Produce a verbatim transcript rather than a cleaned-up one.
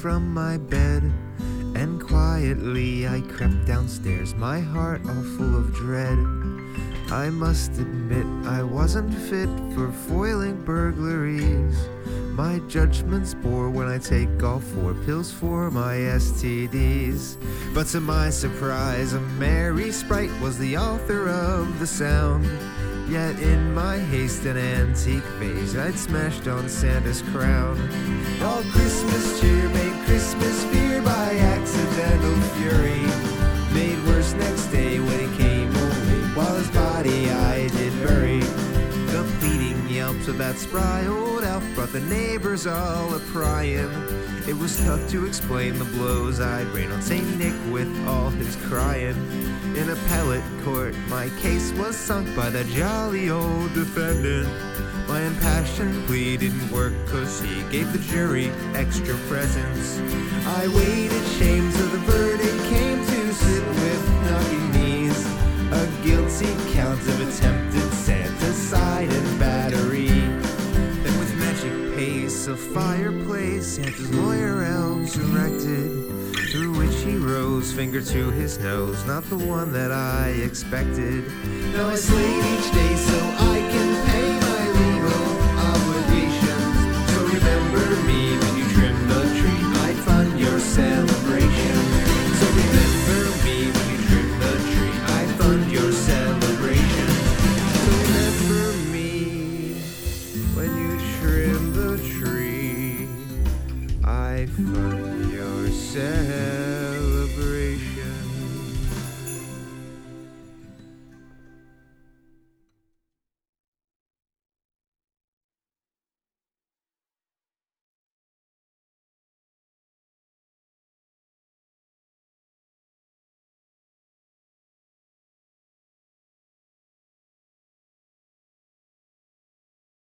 from my bed, and quietly I crept downstairs, my heart all full of dread. I must admit I wasn't fit for foiling burglaries. My judgment's poor when I take all four pills for my S T Ds. But to my surprise, a merry sprite was the author of the sound. Yet in my haste and antique vase, I'd smashed on Santa's crown. All Christmas cheer made Christmas fear by accidental fury. Made worse next day when he came away, while his body I did bury. The pleading yelps of that spry old elf brought the neighbors all a-prying. It was tough to explain the blows I'd rain on Saint Nick with all his crying. In appellate court, my case was sunk by the jolly old defendant. My impassioned plea didn't work cause he gave the jury extra presents. I waited shame till the verdict came to sit with knocking knees. A guilty count of attempted Santicide and battery. Then with magic pace, a fireplace Santa's lawyer elves erected, through which he rose, finger to his nose, not the one that I expected. Now I slate each day so I can pay my legal obligations. So remember me when you trim the tree, I'd fund your celebrations.